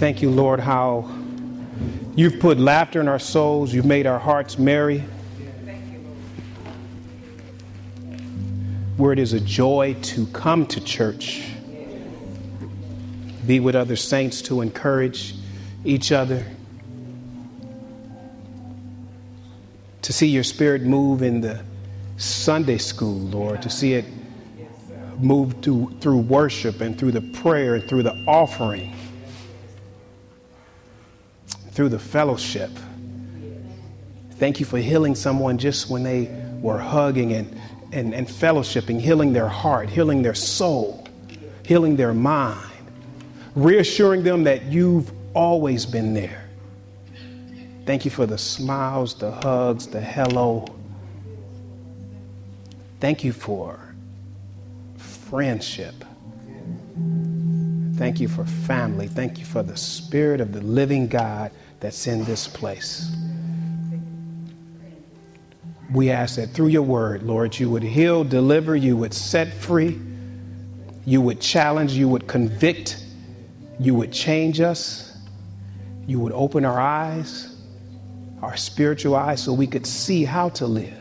Thank you, Lord, how you've put laughter in our souls. You've made our hearts merry. Where it is a joy to come to church, be with other saints to encourage each other, to see your spirit move in the Sunday school, Lord, to see it move through worship and through the prayer and through the offering, through the fellowship. Thank you for healing someone just when they were hugging and fellowshipping, healing their heart, healing their soul, healing their mind, reassuring them that you've always been there. Thank you for the smiles, the hugs, the hello. Thank you for friendship. Thank you for family. Thank you for the Spirit of the living God that's in this place. We ask that through your word, Lord, you would heal, deliver, you would set free, you would challenge, you would convict, you would change us, you would open our eyes, our spiritual eyes, so we could see how to live.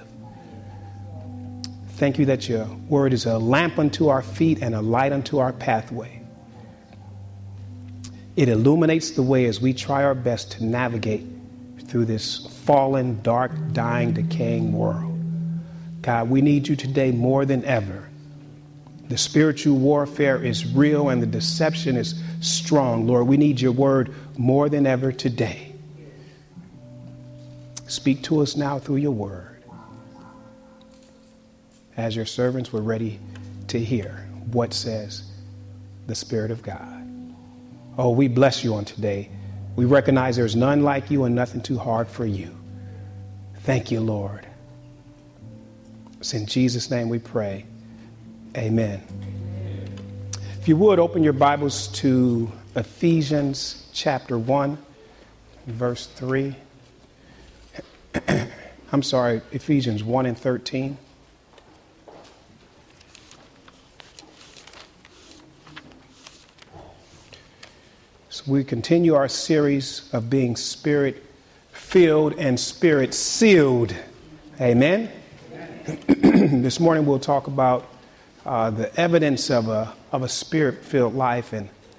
Thank you that your word is a lamp unto our feet and a light unto our pathway. It illuminates the way as we try our best to navigate through this fallen, dark, dying, decaying world. God, we need you today more than ever. The spiritual warfare is real and the deception is strong. Lord, we need your word more than ever today. Speak to us now through your word. As your servants, we're ready to hear what says the Spirit of God. Oh, we bless you on today. We recognize there's none like you and nothing too hard for you. Thank you, Lord. It's in Jesus' name we pray. Amen. If you would, open your Bibles to Ephesians chapter 1, verse 3. I'm sorry, Ephesians 1 and 13. So we continue our series of being Spirit-filled and Spirit-sealed. Amen. This morning we'll talk about the evidence of a Spirit-filled life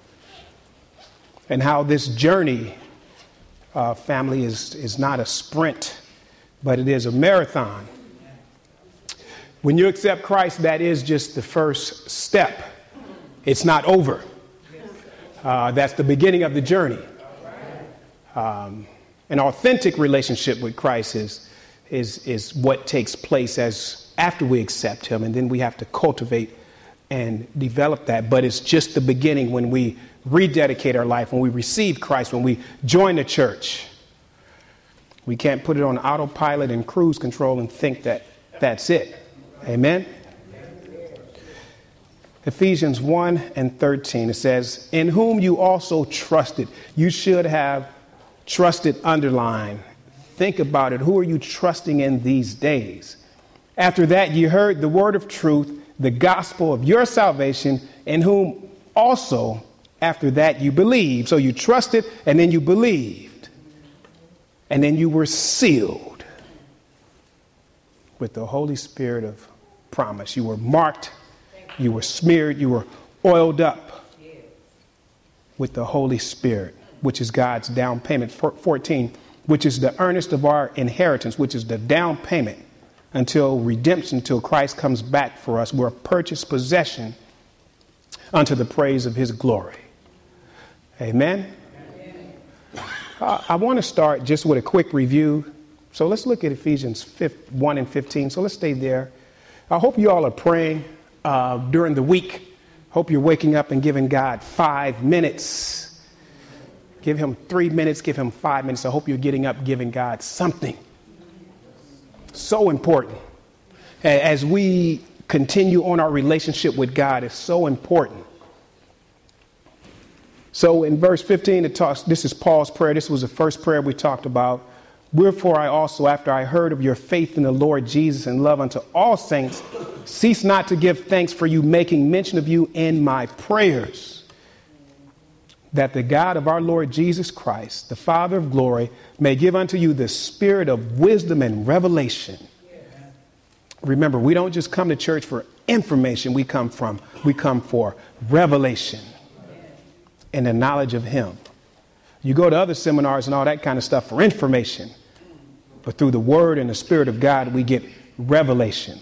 and how this journey, family, is not a sprint, but it is a marathon. When you accept Christ, that is just the first step. It's not over. That's the beginning of the journey. An authentic relationship with Christ is what takes place after we accept him, and then we have to cultivate and develop that. But it's just the beginning when we rededicate our life, when we receive Christ, when we join the church. We can't put it on autopilot and cruise control and think that that's it. Amen. Ephesians 1 and 13, it says, in whom you also trusted. You should have trusted underlined. Think about it. Who are you trusting in these days? After that, you heard the word of truth, the gospel of your salvation, in whom also after that you believed. So you trusted and then you believed. And then you were sealed with the Holy Spirit of promise. You were marked. You were smeared, you were oiled up with the Holy Spirit, which is God's down payment. 14, which is the earnest of our inheritance, which is the down payment until redemption, until Christ comes back for us. We're a purchased possession unto the praise of his glory. Amen. I want to start just with a quick review. So let's look at Ephesians 1 and 15. So let's stay there. I hope you all are praying during the week. Hope you're waking up and giving God 5 minutes. Give him 3 minutes, give him 5 minutes. I hope you're getting up giving God something. So important. As we continue on our relationship with God, it's so important. So in verse 15, it talks, this is Paul's prayer. This was the first prayer we talked about. Wherefore I also, after I heard of your faith in the Lord Jesus and love unto all saints, cease not to give thanks for you, making mention of you in my prayers. that the God of our Lord Jesus Christ, the Father of glory, may give unto you the spirit of wisdom and revelation. Remember, we don't just come to church for information. We come for revelation and the knowledge of him. You go to other seminars and all that kind of stuff for information. But through the word and the spirit of God, we get revelation.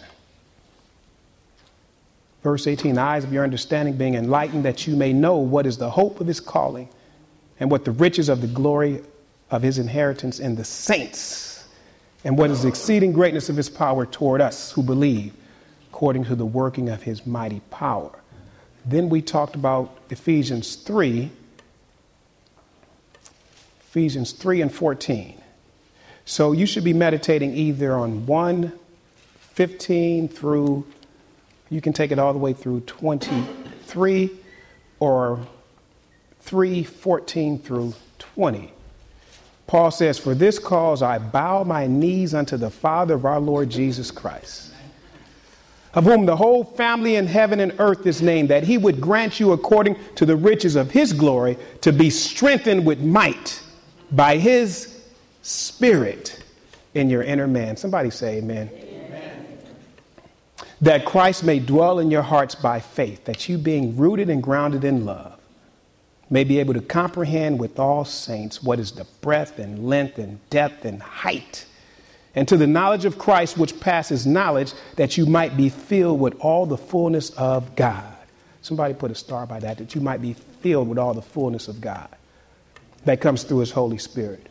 Verse 18, the eyes of your understanding being enlightened, that you may know what is the hope of his calling and what the riches of the glory of his inheritance in the saints, and what is the exceeding greatness of his power toward us who believe, according to the working of his mighty power. Then we talked about Ephesians 3 and 14. So you should be meditating either on 1:15 through, you can take it all the way through 23, or 3:14 through 20. Paul says, for this cause I bow my knees unto the Father of our Lord Jesus Christ, of whom the whole family in heaven and earth is named, that he would grant you according to the riches of his glory to be strengthened with might by his Spirit in your inner man. Somebody say amen. Amen. That Christ may dwell in your hearts by faith, that you being rooted and grounded in love may be able to comprehend with all saints what is the breadth and length and depth and height, and to the knowledge of Christ which passes knowledge, that you might be filled with all the fullness of God. Somebody put a star by that, that you might be filled with all the fullness of God that comes through his Holy Spirit.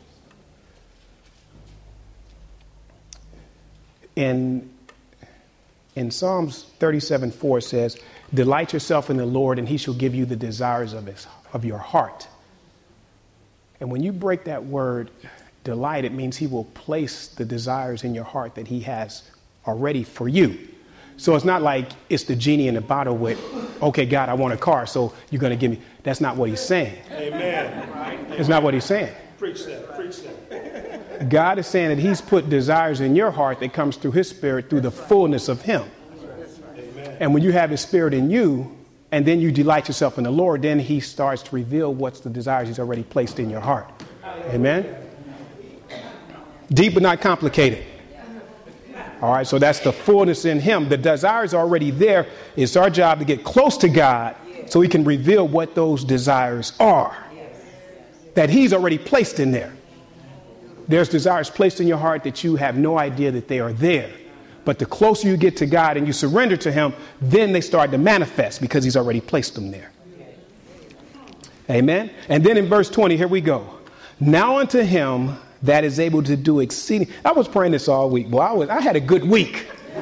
In Psalms 37:4 says, delight yourself in the Lord and he shall give you the desires of your heart. And when you break that word delight, it means he will place the desires in your heart that he has already for you. So it's not like it's the genie in the bottle with, okay, God, I want a car, so you're going to give me. That's not what he's saying. Amen. It's not what he's saying. Preach that. Preach that. God is saying that he's put desires in your heart that comes through his Spirit, through the fullness of him. Amen. And when you have his Spirit in you, and then you delight yourself in the Lord, then he starts to reveal what's the desires he's already placed in your heart. Amen. Deep but not complicated. All right, so that's the fullness in him. The desires are already there. It's our job to get close to God so he can reveal what those desires are that he's already placed in there. There's desires placed in your heart that you have no idea that they are there. But the closer you get to God and you surrender to him, then they start to manifest because he's already placed them there. Amen. And then in verse 20, here we go. Now unto him that is able to do exceeding. I was praying this all week. Boy, I had a good week.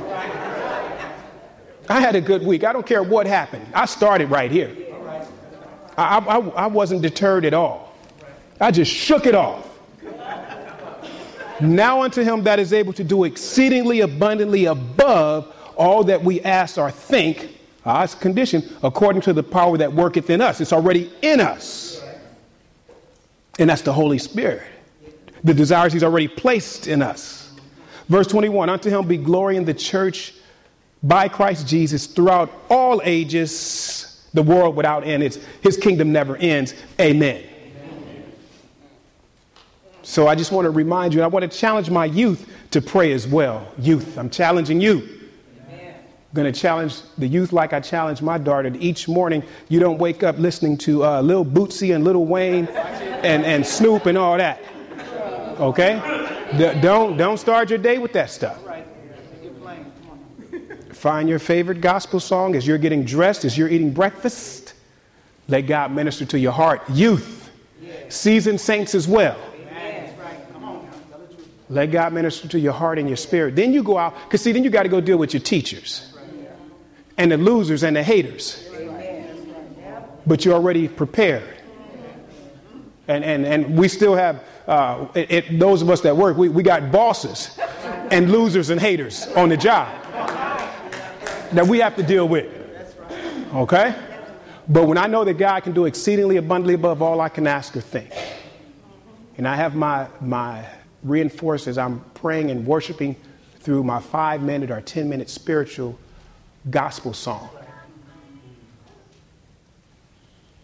I had a good week. I don't care what happened. I started right here. I wasn't deterred at all. I just shook it off. Now unto him that is able to do exceedingly abundantly above all that we ask or think, it's condition, according to the power that worketh in us. It's already in us. And that's the Holy Spirit. The desires he's already placed in us. Verse 21, unto him be glory in the church by Christ Jesus throughout all ages, the world without end. His kingdom never ends. Amen. So I just want to remind you, and I want to challenge my youth to pray as well. Youth, I'm challenging you. Amen. I'm going to challenge the youth like I challenge my daughter. Each morning, you don't wake up listening to Lil Bootsy and Lil Wayne and Snoop and all that. Okay? Don't start your day with that stuff. Find your favorite gospel song as you're getting dressed, as you're eating breakfast. Let God minister to your heart. Youth, seasoned saints as well. Let God minister to your heart and your spirit. Then you go out, because see, then you got to go deal with your teachers and the losers and the haters. But you're already prepared. And we still have, those of us that work, we got bosses and losers and haters on the job that we have to deal with. Okay? But when I know that God can do exceedingly abundantly above all I can ask or think, and I have my reinforced as I'm praying and worshiping through my 5-minute or 10-minute spiritual gospel song.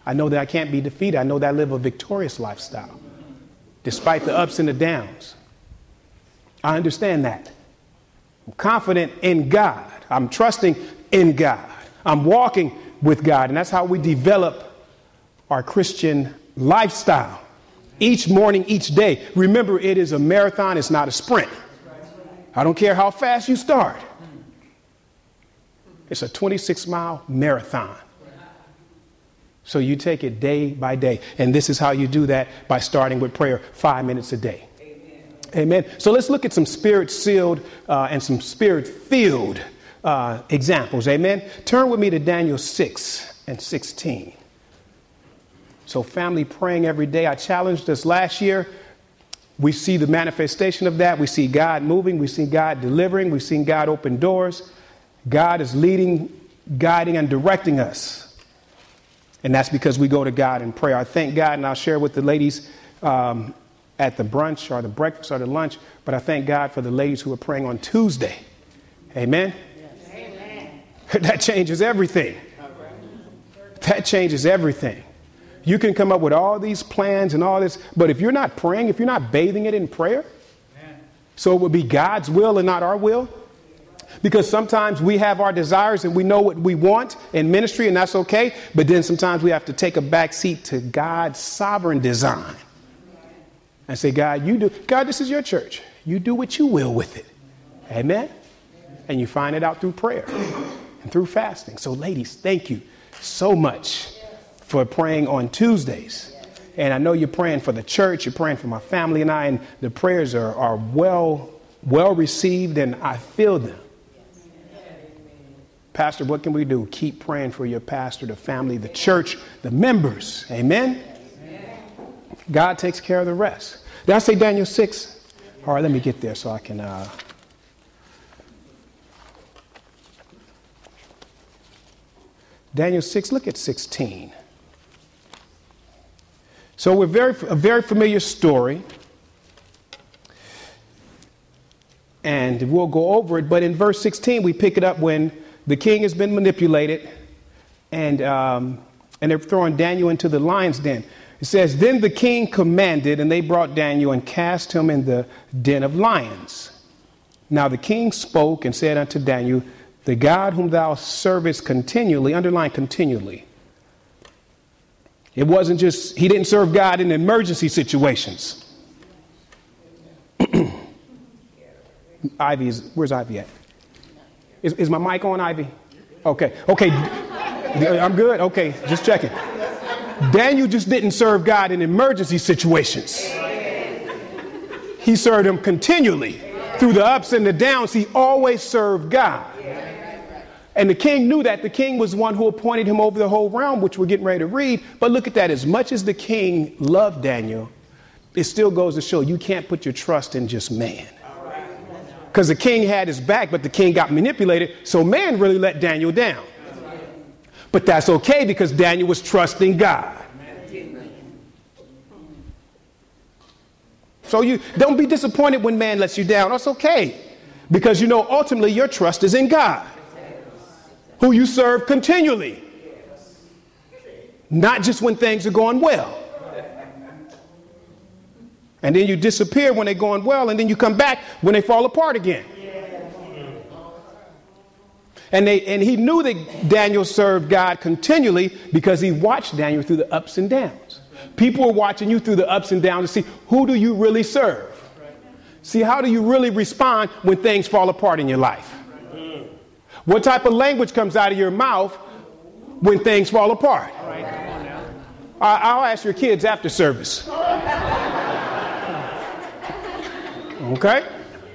I know that I can't be defeated. I know that I live a victorious lifestyle, despite the ups and the downs. I understand that. I'm confident in God. I'm trusting in God. I'm walking with God. And that's how we develop our Christian lifestyle. Each morning, each day. Remember, it is a marathon. It's not a sprint. I don't care how fast you start. It's a 26-mile marathon. So you take it day by day. And this is how you do that, by starting with prayer 5 minutes a day. Amen. So let's look at some spirit-sealed and some spirit-filled examples. Amen. Turn with me to Daniel 6:16. So family, praying every day. I challenged us last year. We see the manifestation of that. We see God moving. We see God delivering. We've seen God open doors. God is leading, guiding, and directing us. And that's because we go to God in prayer. I thank God, and I'll share with the ladies at the brunch or the breakfast or the lunch, but I thank God for the ladies who are praying on Tuesday. Amen? Yes. Amen. That changes everything. That changes everything. You can come up with all these plans and all this, but if you're not praying, if you're not bathing it in prayer, so it would be God's will and not our will. Because sometimes we have our desires and we know what we want in ministry, and that's okay. But then sometimes we have to take a back seat to God's sovereign design and say, God, you do. God, this is your church. You do what you will with it. Amen. And you find it out through prayer and through fasting. So ladies, thank you so much for praying on Tuesdays. And I know you're praying for the church. You're praying for my family and I, and the prayers are well received, and I feel them. Pastor, what can we do? Keep praying for your pastor, the family, the church, the members. Amen? God takes care of the rest. Did I say Daniel 6? All right, let me get there so I can... Daniel 6, look at 16. So we're a very familiar story. And we'll go over it. But in verse 16, we pick it up when the king has been manipulated, and they're throwing Daniel into the lion's den. It says, then the king commanded, and they brought Daniel and cast him in the den of lions. Now the king spoke and said unto Daniel, the God whom thou servest continually, underline continually. It wasn't just, he didn't serve God in emergency situations. Where's Ivy at? Is my mic on, Ivy? Okay. I'm good. Okay, just checking. Daniel just didn't serve God in emergency situations. He served him continually. Through the ups and the downs, he always served God. And the king knew that. The king was one who appointed him over the whole realm, which we're getting ready to read. But look at that. As much as the king loved Daniel, it still goes to show you can't put your trust in just man. Because the king had his back, but the king got manipulated. So man really let Daniel down. But that's okay, because Daniel was trusting God. So you don't be disappointed when man lets you down. That's okay. Because you know ultimately your trust is in God, who you serve continually. Not just when things are going well. And then you disappear when they're going well, and then you come back when they fall apart again. And he knew that Daniel served God continually because he watched Daniel through the ups and downs. People are watching you through the ups and downs to see, who do you really serve? See, how do you really respond when things fall apart in your life? What type of language comes out of your mouth when things fall apart? I'll ask your kids after service. Okay?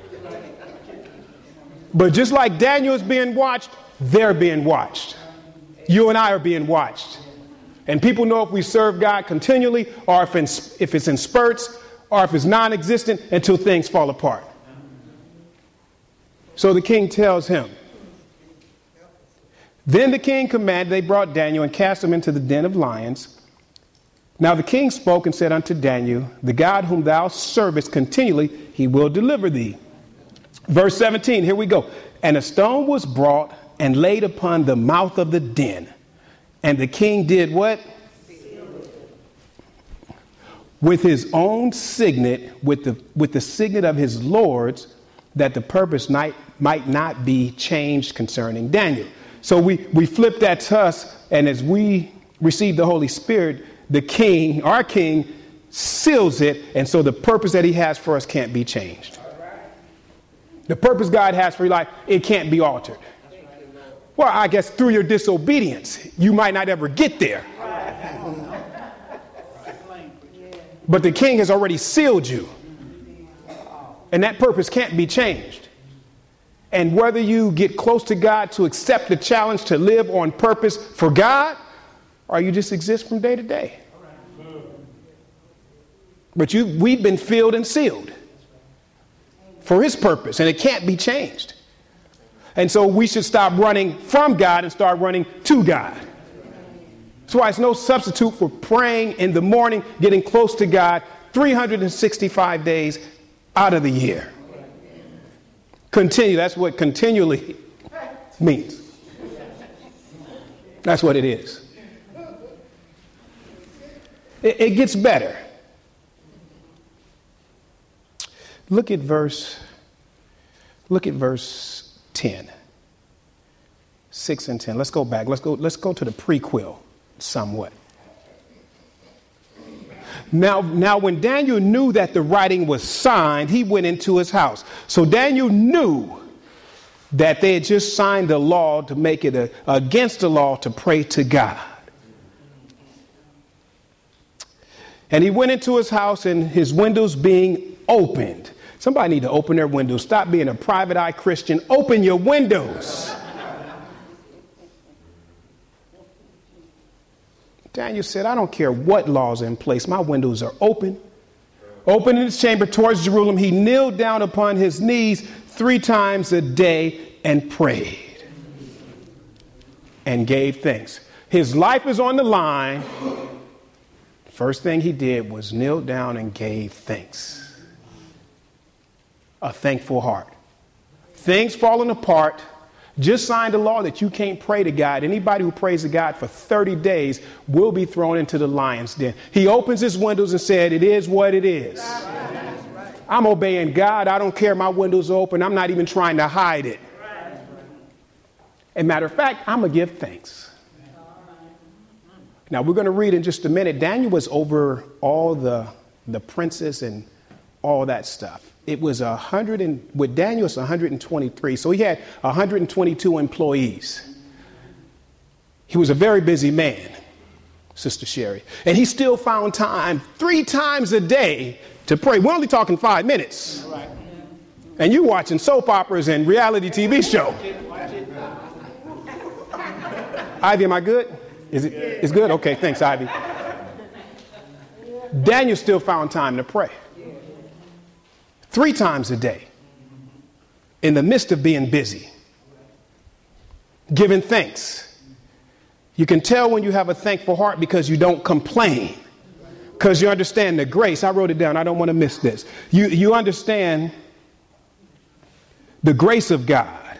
But just like Daniel is being watched, they're being watched. You and I are being watched. And people know if we serve God continually, or if it's in spurts, or if it's non-existent, until things fall apart. So the king tells him. Then the king commanded, they brought Daniel and cast him into the den of lions. Now the king spoke and said unto Daniel, the God whom thou servest continually, he will deliver thee. Verse 17, here we go. And a stone was brought and laid upon the mouth of the den. And the king did what? with his own signet, with the signet of his lords, that the purpose might not be changed concerning Daniel. So we flip that to us, and as we receive the Holy Spirit, the king, our king, seals it, and so the purpose that he has for us can't be changed. The purpose God has for your life, it can't be altered. Well, I guess through your disobedience, you might not ever get there. But the king has already sealed you. And that purpose can't be changed. And whether you get close to God to accept the challenge to live on purpose for God, or you just exist from day to day. But we've been filled and sealed for his purpose, and it can't be changed. And so we should stop running from God and start running to God. That's why it's no substitute for praying in the morning, getting close to God 365 days out of the year. Continue. That's what continually means. That's what it is. It gets better. Look at verse 10. 6 and 10. Let's go back. Let's go to the prequel somewhat. Now, when Daniel knew that the writing was signed, he went into his house. So Daniel knew that they had just signed the law to make it against the law to pray to God. And he went into his house, and his windows being opened. Somebody need to open their windows. Stop being a private eye Christian. Open your windows. Daniel said, I don't care what laws are in place. My windows are open. Open in his chamber towards Jerusalem. He kneeled down upon his knees 3 times a day and prayed and gave thanks. His life is on the line. First thing he did was kneel down and gave thanks. A thankful heart. Things falling apart. Just signed a law that you can't pray to God. Anybody who prays to God for 30 days will be thrown into the lion's den. He opens his windows and said, it is what it is. I'm obeying God. I don't care. My windows are open. I'm not even trying to hide it. As a matter of fact, I'm going to give thanks. Now, we're going to read in just a minute. Daniel was over all the princes and all that stuff. It was with Daniel, it's 123. So he had 122 employees. He was a very busy man, Sister Sherry. And he still found time 3 times a day to pray. We're only talking 5 minutes. And you watching soap operas and reality TV show. Ivy, am I good? It's good? Okay, thanks, Ivy. Daniel still found time to pray. 3 times a day, in the midst of being busy, giving thanks. You can tell when you have a thankful heart because you don't complain, because you understand the grace. I wrote it down. I don't want to miss this. You understand the grace of God.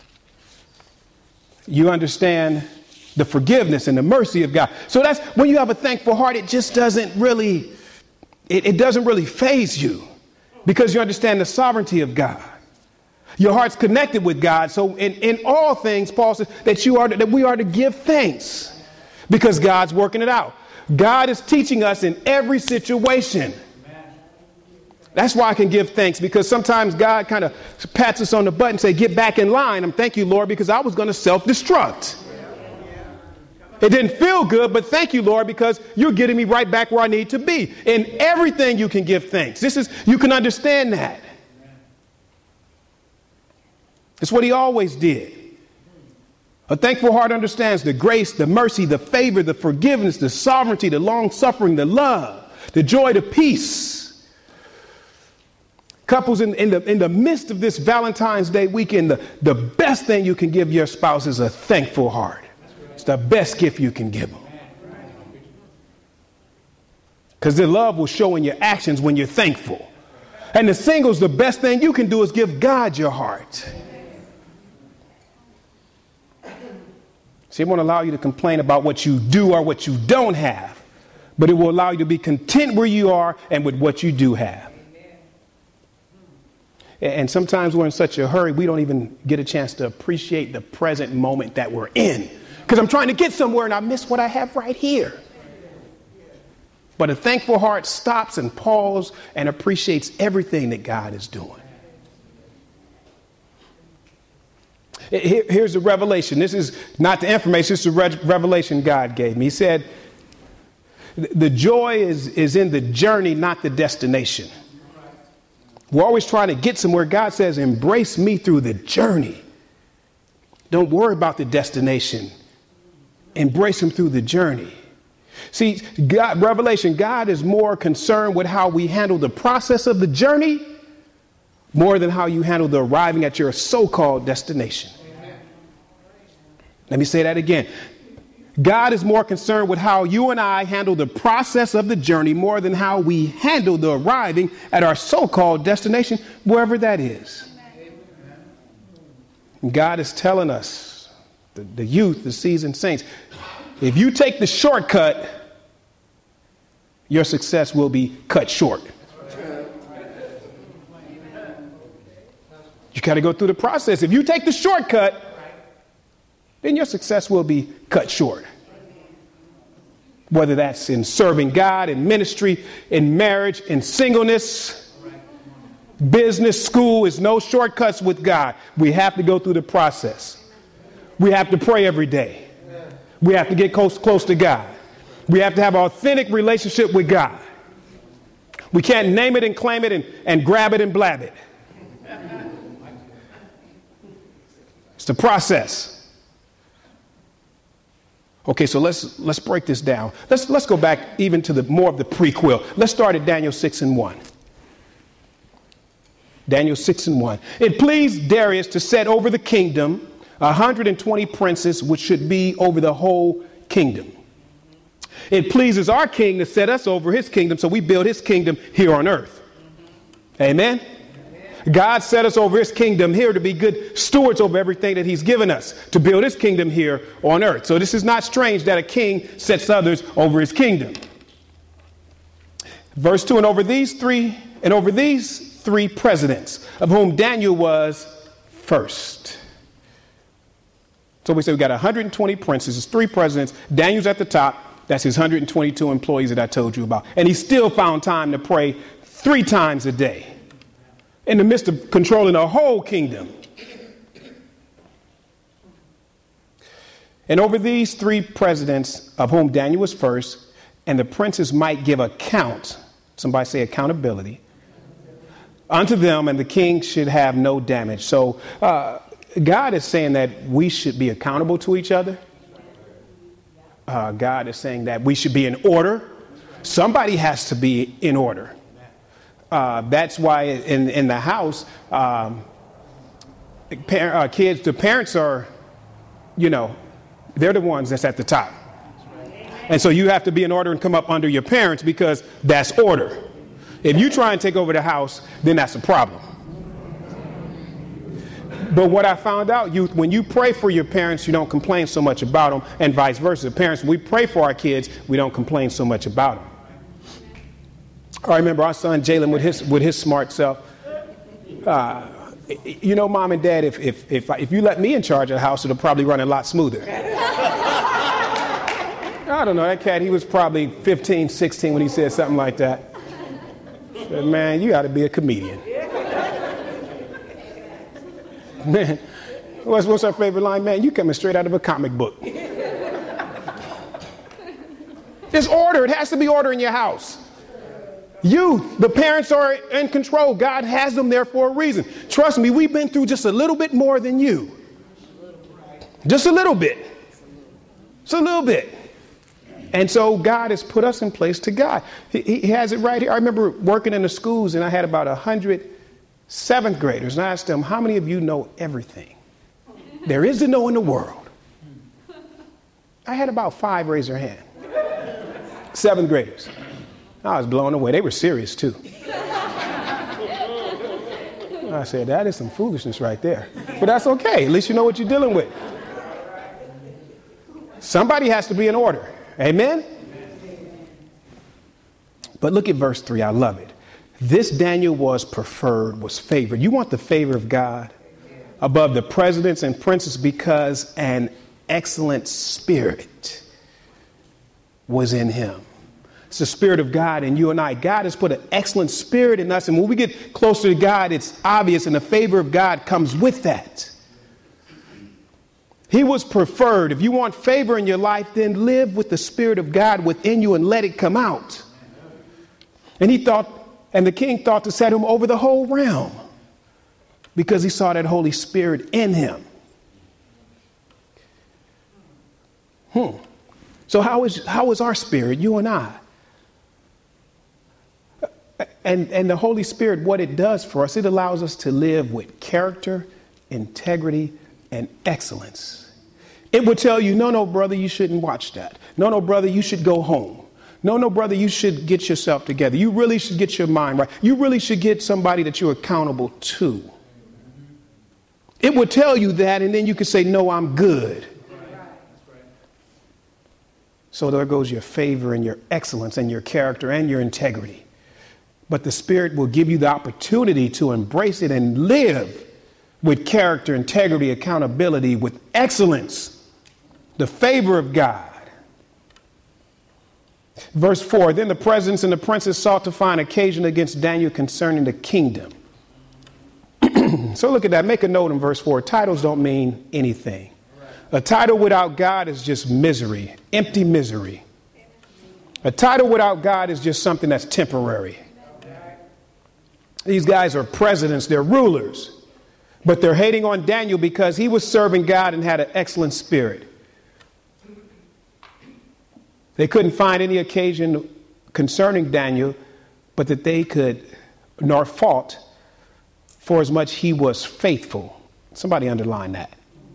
You understand the forgiveness and the mercy of God. So that's when you have a thankful heart, it just doesn't really, it doesn't really faze you. Because you understand the sovereignty of God. Your heart's connected with God. So in all things, Paul says that we are to give thanks because God's working it out. God is teaching us in every situation. That's why I can give thanks, because sometimes God kind of pats us on the butt and say, get back in line. I'm thank you, Lord, because I was going to self-destruct. It didn't feel good, but thank you, Lord, because you're getting me right back where I need to be. In everything you can give thanks. You can understand that. It's what he always did. A thankful heart understands the grace, the mercy, the favor, the forgiveness, the sovereignty, the long suffering, the love, the joy, the peace. Couples in the midst of this Valentine's Day weekend, the best thing you can give your spouse is a thankful heart. It's the best gift you can give them. Because the love will show in your actions when you're thankful. And the singles, the best thing you can do is give God your heart. See, it won't allow you to complain about what you do or what you don't have. but it will allow you to be content where you are and with what you do have. And sometimes we're in such a hurry, we don't even get a chance to appreciate the present moment that we're in. Because I'm trying to get somewhere and I miss what I have right here. But a thankful heart stops and pauses and appreciates everything that God is doing. Here's the revelation. This is not the information. This is the revelation God gave me. He said, the joy is in the journey, not the destination. We're always trying to get somewhere. God says, embrace me through the journey. Don't worry about the destination. Embrace him through the journey. See, revelation, God is more concerned with how we handle the process of the journey more than how you handle the arriving at your so-called destination. Let me say that again. God is more concerned with how you and I handle the process of the journey more than how we handle the arriving at our so-called destination, wherever that is. And God is telling us, the youth, the seasoned saints, if you take the shortcut, your success will be cut short. You got to go through the process. If you take the shortcut, then your success will be cut short. Whether that's in serving God, in ministry, in marriage, in singleness, business, school, is no shortcuts with God. We have to go through the process. We have to pray every day. We have to get close to God. We have to have an authentic relationship with God. We can't name it and claim it and grab it and blab it. It's the process. Okay, so let's break this down. Let's go back even to more of the prequel. Let's start at Daniel 6:1. Daniel 6:1. It pleased Darius to set over the kingdom 120 princes, which should be over the whole kingdom. It pleases our king to set us over his kingdom, so we build his kingdom here on earth. Amen? God set us over his kingdom here to be good stewards over everything that he's given us, to build his kingdom here on earth. So this is not strange that a king sets others over his kingdom. Verse 2, and over these three presidents, of whom Daniel was first. So we say we got 120 princes, it's 3 presidents, Daniel's at the top, that's his 122 employees that I told you about. And he still found time to pray 3 times a day. In the midst of controlling the whole kingdom. And over these 3 presidents, of whom Daniel was first, and the princes might give account, somebody say accountability, unto them, and the king should have no damage. So God is saying that we should be accountable to each other. God is saying that we should be in order. Somebody has to be in order. That's why in the house, the parents are, they're the ones that's at the top. And so you have to be in order and come up under your parents because that's order. If you try and take over the house, then that's a problem. But what I found out, youth, when you pray for your parents, you don't complain so much about them, and vice versa. Parents, when we pray for our kids, we don't complain so much about them. I remember our son Jalen with his smart self. Mom and Dad, if you let me in charge of the house, it'll probably run a lot smoother. I don't know, that cat, he was probably 15, 16 when he said something like that. Said, man, you ought to be a comedian. Man, what's our favorite line? Man, you coming straight out of a comic book. There's order. It has to be order in your house. Youth, the parents are in control. God has them there for a reason. Trust me, we've been through just a little bit more than you. Just a little bit. Just a little bit. And so God has put us in place to guide. He has it right here. I remember working in the schools and I had about 100 7th graders. And I asked them, how many of you know everything there is to know in the world? I had about 5 raise their hand. 7th graders. I was blown away. They were serious too. I said, that is some foolishness right there. But that's okay. At least you know what you're dealing with. Somebody has to be in order. Amen? But look at verse 3. I love it. This Daniel was preferred, was favored. You want the favor of God above the presidents and princes because an excellent spirit was in him. It's the spirit of God in you and I. God has put an excellent spirit in us. And when we get closer to God, it's obvious, and the favor of God comes with that. He was preferred. If you want favor in your life, then live with the spirit of God within you and let it come out. And the king thought to set him over the whole realm because he saw that Holy Spirit in him. So how is our spirit, you and I? And the Holy Spirit, what it does for us, it allows us to live with character, integrity, and excellence. It will tell you, no, brother, you shouldn't watch that. No, brother, you should go home. No, brother, you should get yourself together. You really should get your mind right. You really should get somebody that you're accountable to. It will tell you that, and then you can say, no, I'm good. So there goes your favor and your excellence and your character and your integrity. But the Spirit will give you the opportunity to embrace it and live with character, integrity, accountability, with excellence, the favor of God. Verse 4, then the presidents and the princes sought to find occasion against Daniel concerning the kingdom. So look at that. Make a note in verse 4. Titles don't mean anything. A title without God is just misery, empty misery. A title without God is just something that's temporary. These guys are presidents, they're rulers, but they're hating on Daniel because he was serving God and had an excellent spirit. They couldn't find any occasion concerning Daniel, but that they could, nor fault, for as much he was faithful. Somebody underline that.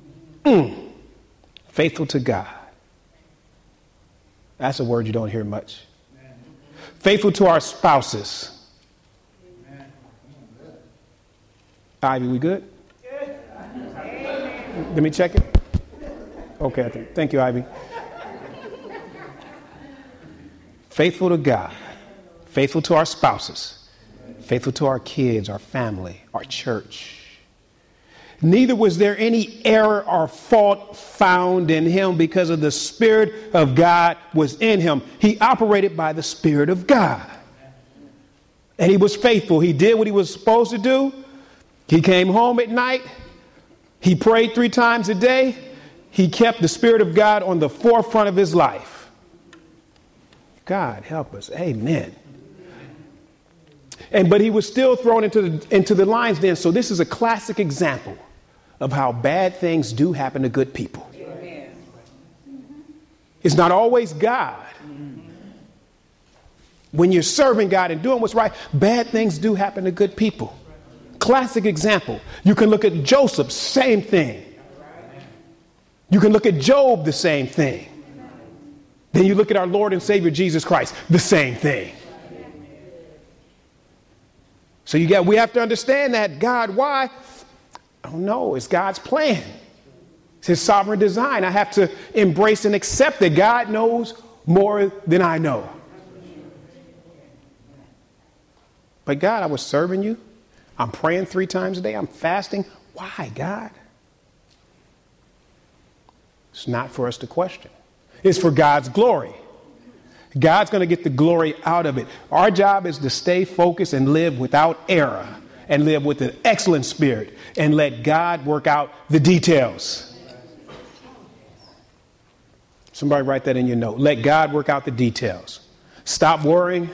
Faithful to God. That's a word you don't hear much. Faithful to our spouses. Ivy, we good? Let me check it. Okay, I think. Thank you, Ivy. Faithful to God. Faithful to our spouses. Faithful to our kids, our family, our church. Neither was there any error or fault found in him because of the Spirit of God was in him. He operated by the Spirit of God. And he was faithful. He did what he was supposed to do. He came home at night. He prayed 3 times a day. He kept the Spirit of God on the forefront of his life. God help us. Amen. But he was still thrown into the lion's den. So this is a classic example of how bad things do happen to good people. Amen. It's not always God. When you're serving God and doing what's right, bad things do happen to good people. Classic example. You can look at Joseph, same thing. You can look at Job, the same thing. Then you look at our Lord and Savior Jesus Christ, the same thing. So we have to understand that God, why? Oh no, it's God's plan. It's his sovereign design. I have to embrace and accept that God knows more than I know. But God, I was serving you. I'm praying 3 times a day. I'm fasting. Why, God? It's not for us to question. It's for God's glory. God's going to get the glory out of it. Our job is to stay focused and live without error and live with an excellent spirit and let God work out the details. Somebody write that in your note. Let God work out the details. Stop worrying.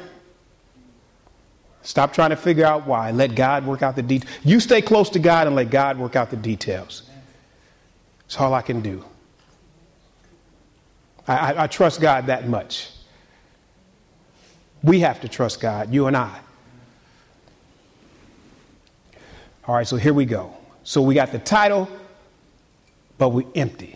Stop trying to figure out why. Let God work out the details. You stay close to God and let God work out the details. That's all I can do. I trust God that much. We have to trust God, you and I. All right, so here we go. So we got the title, but we empty.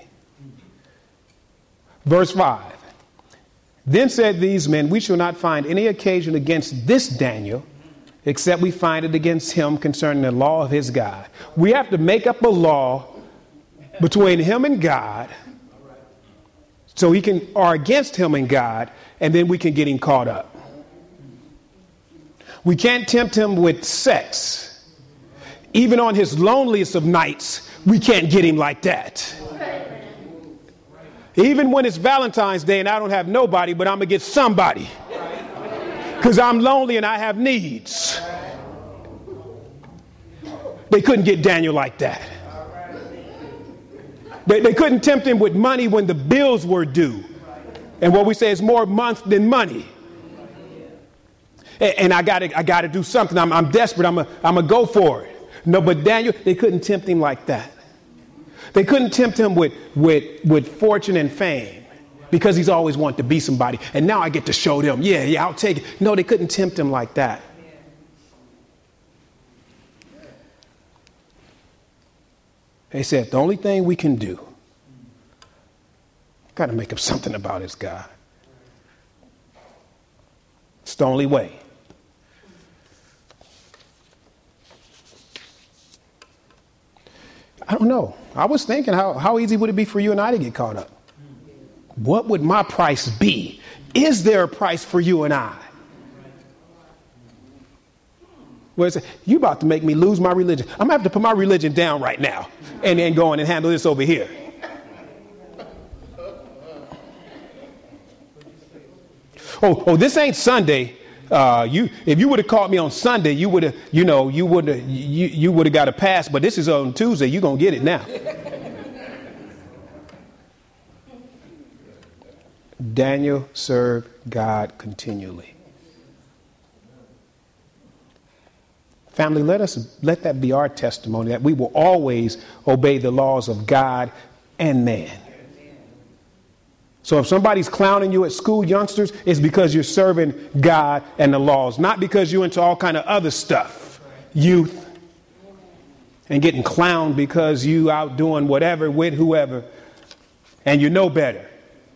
Verse 5. Then said these men, we shall not find any occasion against this Daniel, except we find it against him concerning the law of his God. We have to make up a law between him and God, so he can, or against him and God, and then we can get him caught up. We can't tempt him with sex. Even on his loneliest of nights, we can't get him like that. Even when it's Valentine's Day and I don't have nobody, but I'm going to get somebody. Because I'm lonely and I have needs. They couldn't get Daniel like that. They couldn't tempt him with money when the bills were due. And what we say is more month than money. And I got to do something. I'm desperate. I'm going to go for it. No, but Daniel, they couldn't tempt him like that. They couldn't tempt him with fortune and fame because he's always wanted to be somebody. And now I get to show them. Yeah, I'll take it. No, they couldn't tempt him like that. They said, the only thing we can do, got to make up something about his God. It's the only way. I don't know. I was thinking, how easy would it be for you and I to get caught up? What would my price be? Is there a price for you and I? Well, you about to make me lose my religion. I'm going to have to put my religion down right now and then go on and handle this over here. Oh, this ain't Sunday. If you would have caught me on Sunday, you would have got a pass. But this is on Tuesday. You're going to get it now. Daniel served God continually. Family, let that be our testimony, that we will always obey the laws of God and man. So if somebody's clowning you at school, youngsters, it's because you're serving God and the laws, not because you're into all kind of other stuff, youth, and getting clowned because you out doing whatever with whoever, and you know better.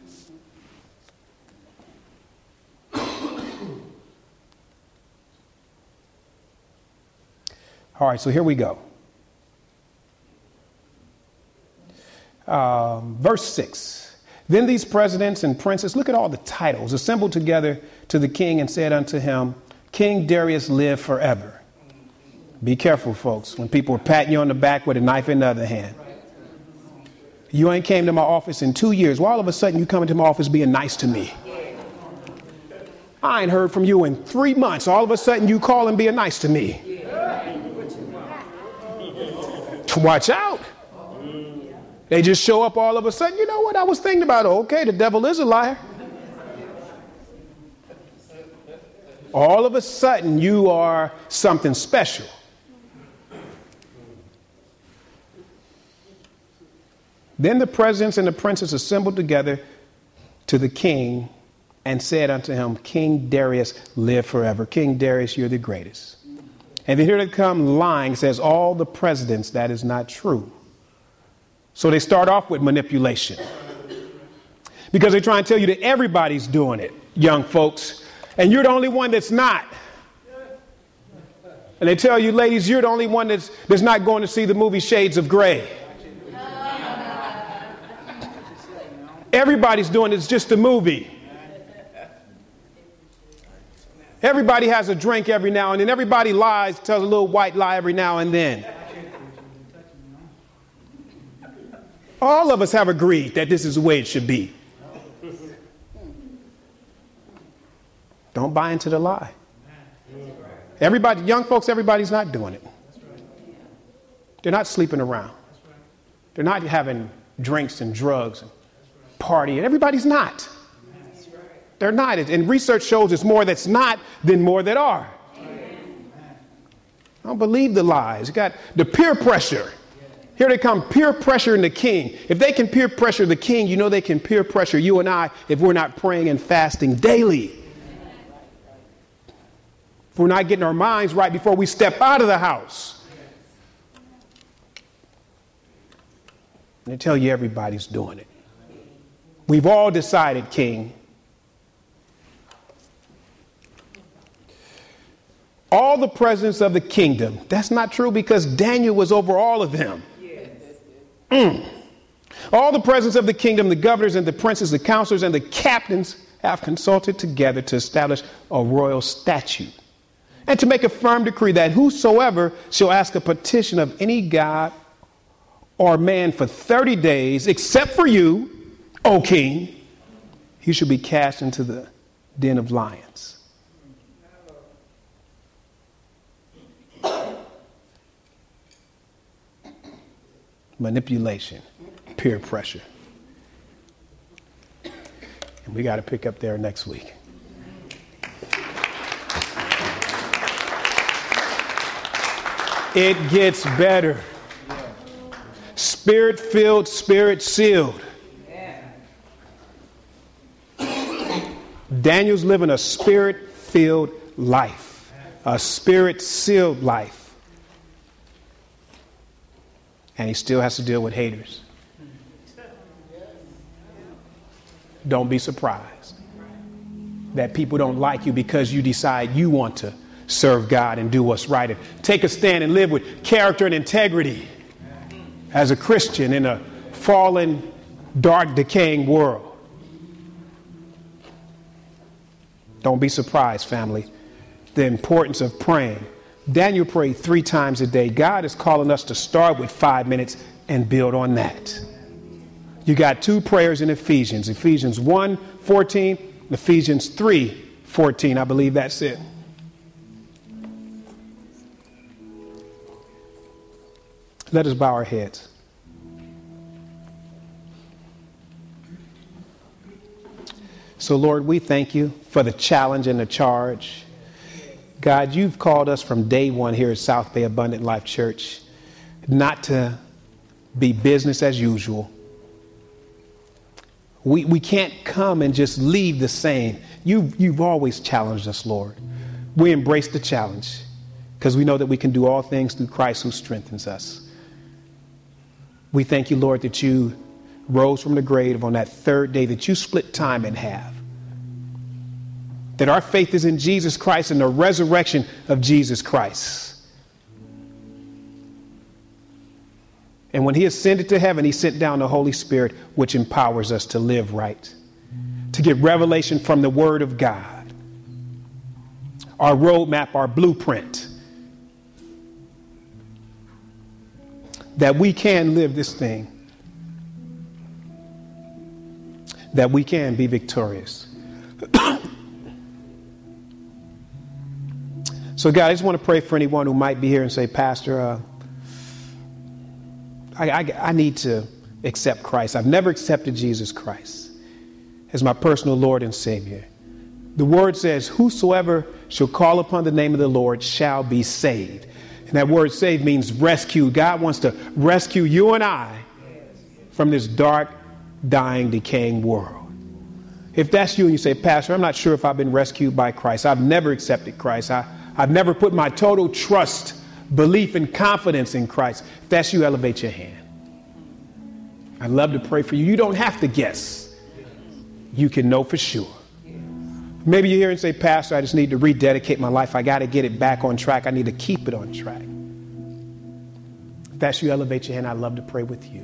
All right, so here we go. Verse 6. Then these presidents and princes, look at all the titles, assembled together to the king and said unto him, King Darius, live forever. Be careful, folks, when people are patting you on the back with a knife in the other hand. You ain't came to my office in 2 years. Well, all of a sudden you come into my office being nice to me. I ain't heard from you in 3 months. All of a sudden you call and being nice to me. Watch out. They just show up all of a sudden. You know what I was thinking about? Okay, the devil is a liar. All of a sudden you are something special. Then the presidents and the princes assembled together to the king and said unto him, King Darius, live forever. King Darius, you're the greatest. And then here they come lying, says all the presidents, that is not true. So they start off with manipulation. Because they try and tell you that everybody's doing it, young folks, and you're the only one that's not. And they tell you, ladies, you're the only one that's not going to see the movie Shades of Grey. Everybody's doing it, it's just a movie. Everybody has a drink every now and then. Everybody lies, tells a little white lie every now and then. All of us have agreed that this is the way it should be. Don't buy into the lie. Everybody, young folks, everybody's not doing it. They're not sleeping around. They're not having drinks and drugs and partying. Everybody's not. They're not. And research shows it's more that's not than more that are. I don't believe the lies. You got the peer pressure. Here they come, peer pressuring the king. If they can peer pressure the king, you know they can peer pressure you and I if we're not praying and fasting daily. If we're not getting our minds right before we step out of the house. And they tell you everybody's doing it. We've all decided, king. All the presidents of the kingdom. That's not true because Daniel was over all of them. All the presidents of the kingdom, the governors and the princes, the counselors and the captains have consulted together to establish a royal statute And to make a firm decree that whosoever shall ask a petition of any god or man for 30 days, except for you, O king, he shall be cast into the den of lions. Manipulation, peer pressure. And we got to pick up there next week. It gets better. Spirit-filled, spirit-sealed. Daniel's living a spirit-filled life, a spirit-sealed life. And he still has to deal with haters. Don't be surprised that people don't like you because you decide you want to serve God and do what's right and take a stand and live with character and integrity as a Christian in a fallen, dark, decaying world. Don't be surprised, family. The importance of praying. Daniel prayed 3 times a day. God is calling us to start with 5 minutes and build on that. You got 2 prayers in Ephesians. Ephesians 1:14, Ephesians 3:14. I believe that's it. Let us bow our heads. So, Lord, we thank you for the challenge and the charge. God, you've called us from day one here at South Bay Abundant Life Church not to be business as usual. We can't come and just leave the same. You've always challenged us, Lord. We embrace the challenge because we know that we can do all things through Christ who strengthens us. We thank you, Lord, that you rose from the grave on that 3rd day, that you split time in half. That our faith is in Jesus Christ and the resurrection of Jesus Christ. And when he ascended to heaven, he sent down the Holy Spirit, which empowers us to live right, to get revelation from the Word of God, our roadmap, our blueprint, that we can live this thing, that we can be victorious. So, God, I just want to pray for anyone who might be here and say, Pastor, I need to accept Christ. I've never accepted Jesus Christ as my personal Lord and Savior. The word says, whosoever shall call upon the name of the Lord shall be saved. And that word saved means rescue. God wants to rescue you and I from this dark, dying, decaying world. If that's you and you say, Pastor, I'm not sure if I've been rescued by Christ. I've never accepted Christ. I've never put my total trust, belief, and confidence in Christ. If that's you, elevate your hand. I'd love to pray for you. You don't have to guess. You can know for sure. Maybe you're here and say, Pastor, I just need to rededicate my life. I got to get it back on track. I need to keep it on track. If that's you, elevate your hand. I'd love to pray with you.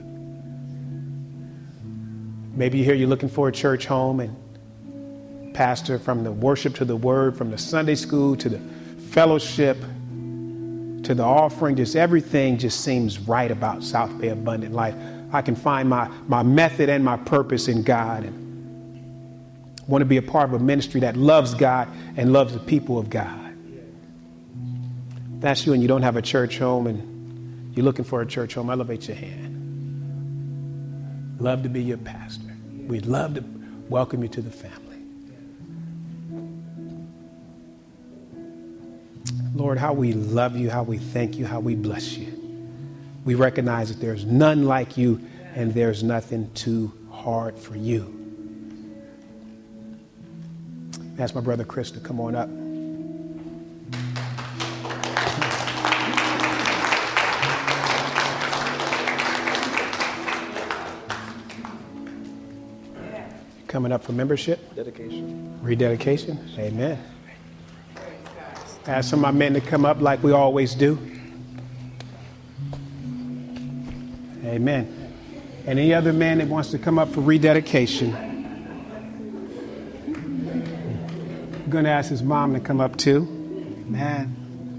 Maybe you're here, you're looking for a church home, and Pastor, from the worship to the word, from the Sunday school to the fellowship to the offering, just everything just seems right about South Bay Abundant Life. I can find my method and my purpose in God, and want to be a part of a ministry that loves God and loves the people of God. If that's you and you don't have a church home and you're looking for a church home, elevate your hand. Love to be your pastor. We'd love to welcome you to the family. Lord, how we love you, how we thank you, how we bless you. We recognize that there's none like you and there's nothing too hard for you. Ask my brother Chris to come on up. Coming up for membership? Dedication. Rededication? Amen. Ask some of my men to come up like we always do. Amen. And any other man that wants to come up for rededication, I'm going to ask his mom to come up too. Amen.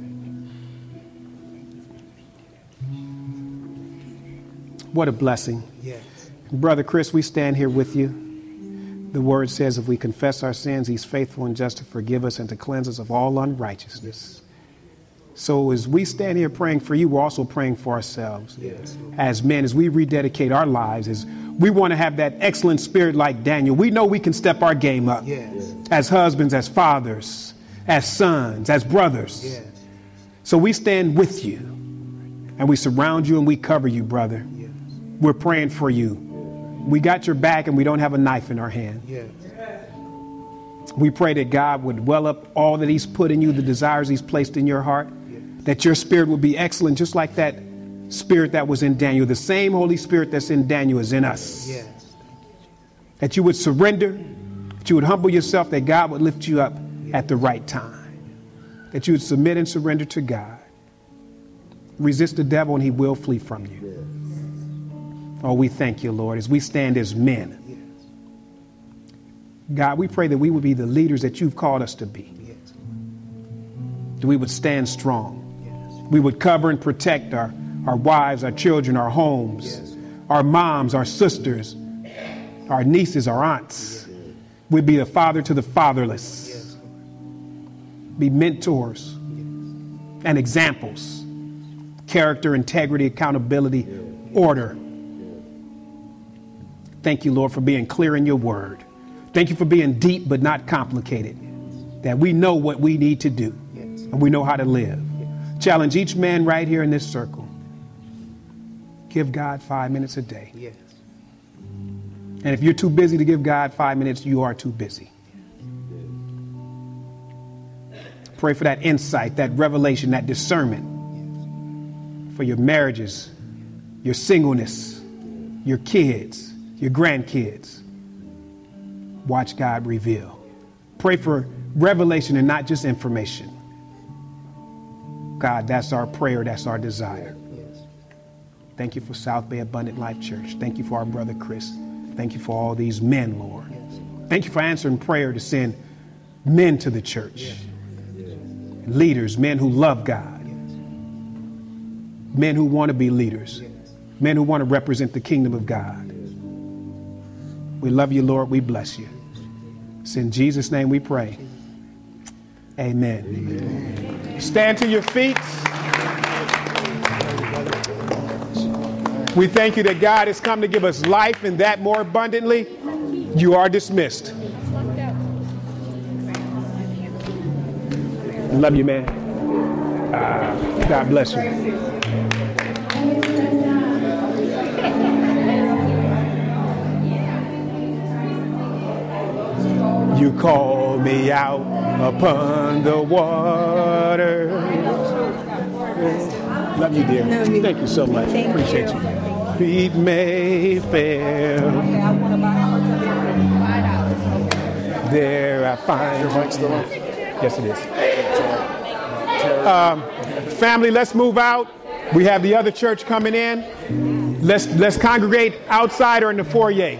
What a blessing. Yes. Brother Chris, we stand here with you. The word says if we confess our sins, he's faithful and just to forgive us and to cleanse us of all unrighteousness. So as we stand here praying for you, we're also praying for ourselves. Yes. As men, as we rededicate our lives, as we want to have that excellent spirit like Daniel. We know we can step our game up. Yes. As husbands, as fathers, as sons, as brothers. Yes. So we stand with you and we surround you and we cover you, brother. Yes. We're praying for you. We got your back and we don't have a knife in our hand. Yes. We pray that God would well up all that he's put in you, the desires he's placed in your heart, that your spirit would be excellent, just like that spirit that was in Daniel. The same Holy Spirit that's in Daniel is in us. Yes. That you would surrender, that you would humble yourself, that God would lift you up at the right time, that you would submit and surrender to God. Resist the devil and he will flee from you. Oh, we thank you, Lord, as we stand as men. God, we pray that we would be the leaders that you've called us to be. Yes. That we would stand strong. Yes. We would cover and protect our wives, our children, our homes, Yes. our moms, our sisters, our nieces, our aunts. Yes. We'd be the father to the fatherless. Yes. Be mentors and examples. Character, integrity, accountability, order. Thank you, Lord, for being clear in your word. Thank you for being deep but not complicated. That we know what we need to do and we know how to live. Challenge each man right here in this circle. Give God 5 minutes a day. Yes. And if you're too busy to give God 5 minutes, you are too busy. Pray for that insight, that revelation, that discernment for your marriages, your singleness, your kids, your grandkids. Watch God reveal. Pray for revelation and not just information. God, that's our prayer. That's our desire. Yes. Thank you for South Bay Abundant Life Church. Thank you for our brother Chris. Thank you for all these men, Lord. Yes. Thank you for answering prayer to send men to the church. Leaders, men who love God. Men who want to be leaders. Men who want to represent the kingdom of God. We love you, Lord. We bless you. It's in Jesus' name we pray. Amen. Amen. Stand to your feet. We thank you that God has come to give us life and that more abundantly. You are dismissed. Love you, man. God bless you. You call me out upon the waters. Love you, dear. Thank you so much. Appreciate you. Feet may fail. There I find. Your mic still on? Yes, it is. Family, let's move out. We have the other church coming in. Let's congregate outside or in the foyer.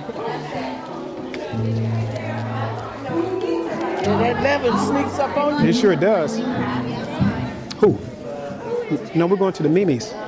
That leaven sneaks up on you. It sure does. Who? No, we're going to the Mimi's.